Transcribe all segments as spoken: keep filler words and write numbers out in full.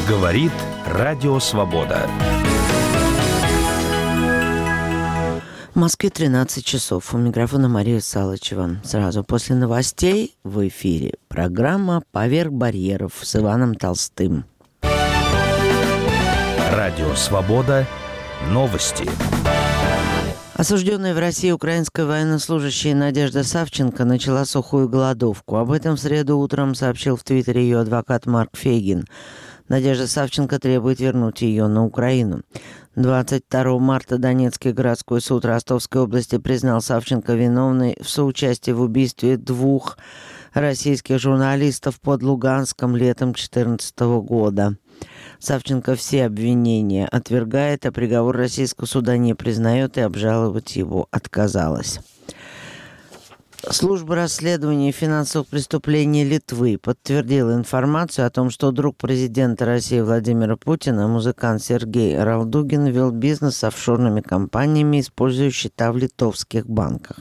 Говорит Радио Свобода. В Москве тринадцать часов. У микрофона Мария Салычева. Сразу после новостей в эфире программа «Поверх барьеров» с Иваном Толстым. Радио Свобода. Новости. Осужденная в России украинская военнослужащая Надежда Савченко начала сухую голодовку. Об этом в среду утром сообщил в Твиттере ее адвокат Марк Фейгин. Надежда Савченко требует вернуть ее на Украину. двадцать второго марта Донецкий городской суд Ростовской области признал Савченко виновной в соучастии в убийстве двух российских журналистов под Луганском летом две тысячи четырнадцатого года. Савченко все обвинения отвергает, а приговор российского суда не признает и обжаловать его отказалась. Служба расследования финансовых преступлений Литвы подтвердила информацию о том, что друг президента России Владимира Путина, музыкант Сергей Ралдугин, вел бизнес с офшорными компаниями, используя счета в литовских банках.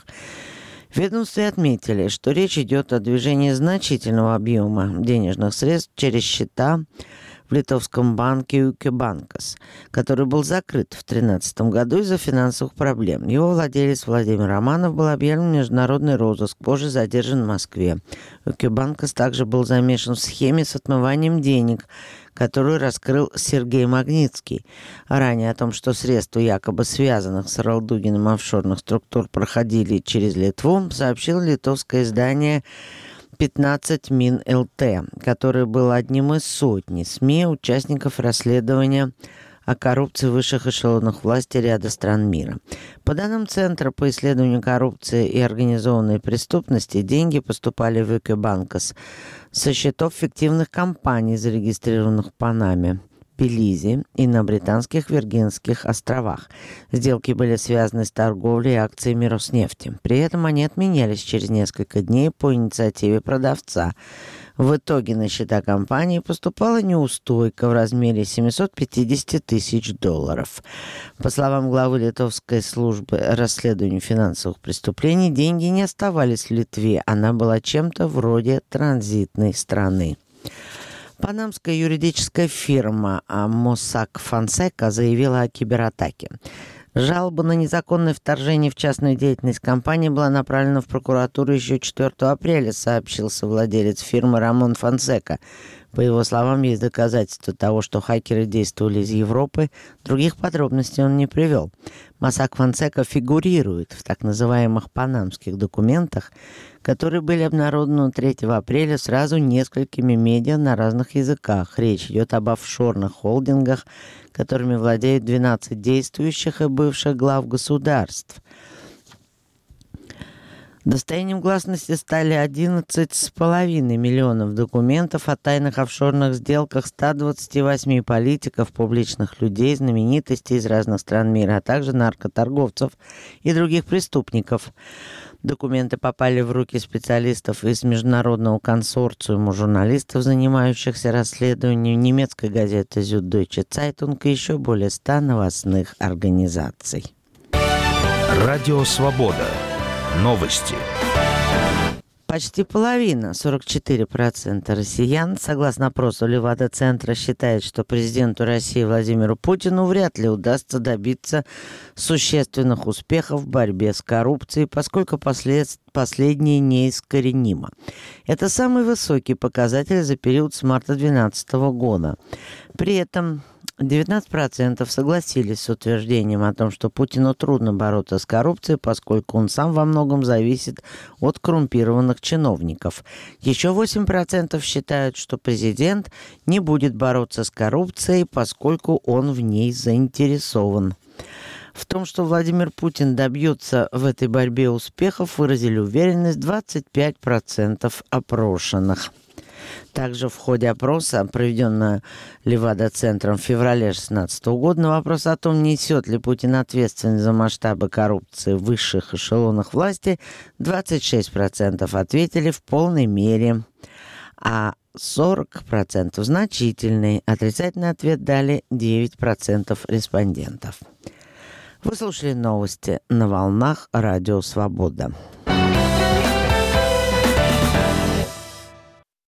В ведомстве отметили, что речь идет о движении значительного объема денежных средств через счета в литовском банке Uke Bankas, который был закрыт в две тысячи тринадцатом году из-за финансовых проблем. Его владелец Владимир Романов был объявлен в международный розыск, позже задержан в Москве. Uke Bankas также был замешан в схеме с отмыванием денег, которую раскрыл Сергей Магнитский. Ранее о том, что средства, якобы связанных с Ралдугиным офшорных структур, проходили через Литву, сообщило литовское издание пятнадцать мин эл тэ, который был одним из сотни СМИ, участников расследования о коррупции в высших эшелонах власти ряда стран мира. По данным Центра по исследованию коррупции и организованной преступности, деньги поступали в Uke Bankas со счетов фиктивных компаний, зарегистрированных в Панаме, Белизе и на британских Виргинских островах. Сделки были связаны с торговлей акциями Роснефти. При этом они отменялись через несколько дней по инициативе продавца. В итоге на счета компании поступала неустойка в размере семьсот пятьдесят тысяч долларов. По словам главы Литовской службы расследования финансовых преступлений, деньги не оставались в Литве. Она была чем-то вроде транзитной страны. Панамская юридическая фирма Mossack Fonseca заявила о кибератаке. Жалоба на незаконное вторжение в частную деятельность компании была направлена в прокуратуру еще четвёртого апреля, сообщил совладелец фирмы Рамон Фонсека. По его словам, есть доказательства того, что хакеры действовали из Европы. Других подробностей он не привел. Mossack Fonseca фигурирует в так называемых панамских документах, которые были обнародованы третьего апреля сразу несколькими медиа на разных языках. Речь идет об офшорных холдингах, которыми владеют двенадцать действующих и бывших глав государств. Достоянием гласности стали одиннадцать с половиной миллионов документов о тайных офшорных сделках ста двадцати восьми политиков, публичных людей, знаменитостей из разных стран мира, а также наркоторговцев и других преступников. Документы попали в руки специалистов из международного консорциума журналистов, занимающихся расследованием, немецкой газеты Süddeutsche Zeitung и еще более ста новостных организаций. Радио Свобода. Новости. Почти половина, сорок четыре процента россиян, согласно опросу Левада-центра, считает, что президенту России Владимиру Путину вряд ли удастся добиться существенных успехов в борьбе с коррупцией, поскольку послед... последнее неискоренимо. Это самый высокий показатель за период с марта две тысячи двенадцатого года. При этом девятнадцать процентов согласились с утверждением о том, что Путину трудно бороться с коррупцией, поскольку он сам во многом зависит от коррумпированных чиновников. Еще восемь процентов считают, что президент не будет бороться с коррупцией, поскольку он в ней заинтересован. В том, что Владимир Путин добьется в этой борьбе успехов, выразили уверенность двадцать пять процентов опрошенных. Также в ходе опроса, проведенного Левада-центром в феврале две тысячи шестнадцатого года, на вопрос о том, несет ли Путин ответственность за масштабы коррупции в высших эшелонах власти, двадцать шесть процентов ответили в полной мере, а сорок процентов значительный. Отрицательный ответ дали девять процентов респондентов. Вы слушали новости на волнах Радио Свобода.